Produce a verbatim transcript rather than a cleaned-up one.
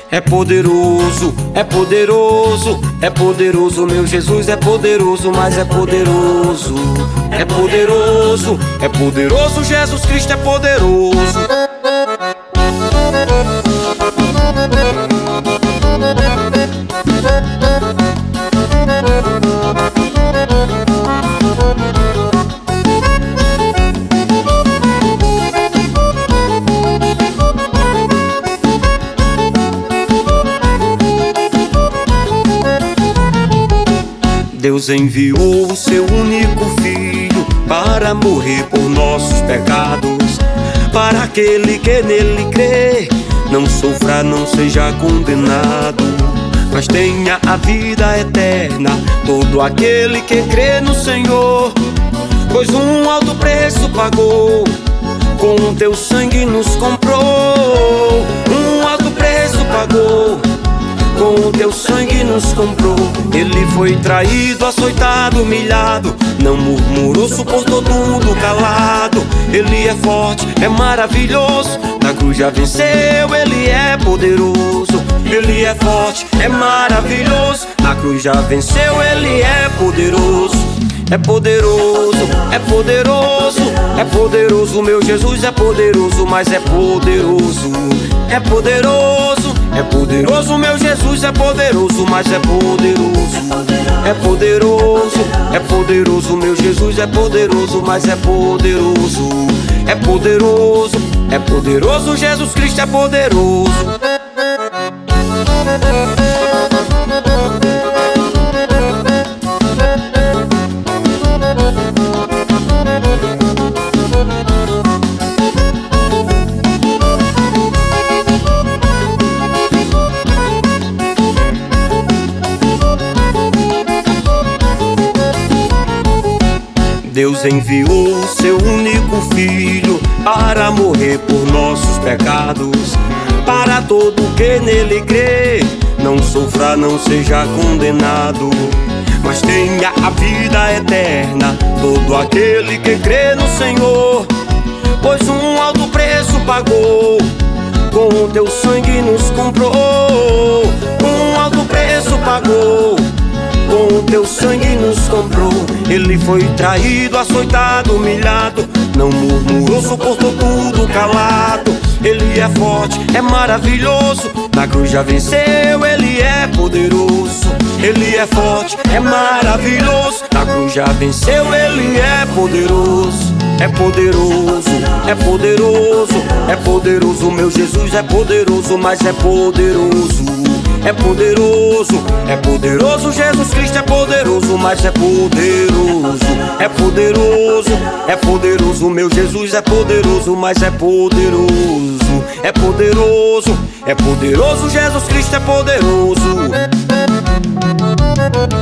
É poderoso, é poderoso, é poderoso, meu Jesus é poderoso, mas é poderoso. É poderoso, é poderoso, Jesus Cristo é poderoso. Deus enviou o seu único filho para morrer por nossos pecados, para aquele que nele crê não sofra, não seja condenado, mas tenha a vida eterna todo aquele que crê no Senhor. Pois um alto preço pagou, com o teu sangue nos comprou. Um alto preço pagou, com o teu sangue nos comprou. Ele foi traído, açoitado, humilhado, não murmurou, suportou tudo calado. Ele é forte, é maravilhoso, na cruz já venceu, ele é poderoso. Ele é forte, é maravilhoso, na cruz já venceu, ele é poderoso. É poderoso, é poderoso, é poderoso, meu Jesus é poderoso, mas é poderoso. É poderoso, é poderoso, meu Jesus é poderoso, mas é poderoso. É poderoso, é poderoso, meu Jesus é poderoso, mas é poderoso. É poderoso, é poderoso, Jesus Cristo é poderoso. Deus enviou o seu único filho para morrer por nossos pecados, para todo que nele crê não sofra, não seja condenado, mas tenha a vida eterna todo aquele que crê no Senhor. Pois um alto preço pagou, com o teu sangue nos comprou. Um alto preço pagou, com o teu sangue nos comprou. Ele foi traído, açoitado, humilhado, não murmurou, suportou tudo calado. Ele é forte, é maravilhoso, na cruz já venceu, ele é poderoso. Ele é forte, é maravilhoso, na cruz já venceu, ele é poderoso. É poderoso, é poderoso, é poderoso, meu Jesus é poderoso, mas é poderoso. É poderoso, é poderoso, Jesus Cristo é poderoso, mas é poderoso. É poderoso, é poderoso, meu Jesus é poderoso, mas é poderoso. É poderoso, é poderoso, Jesus Cristo é poderoso.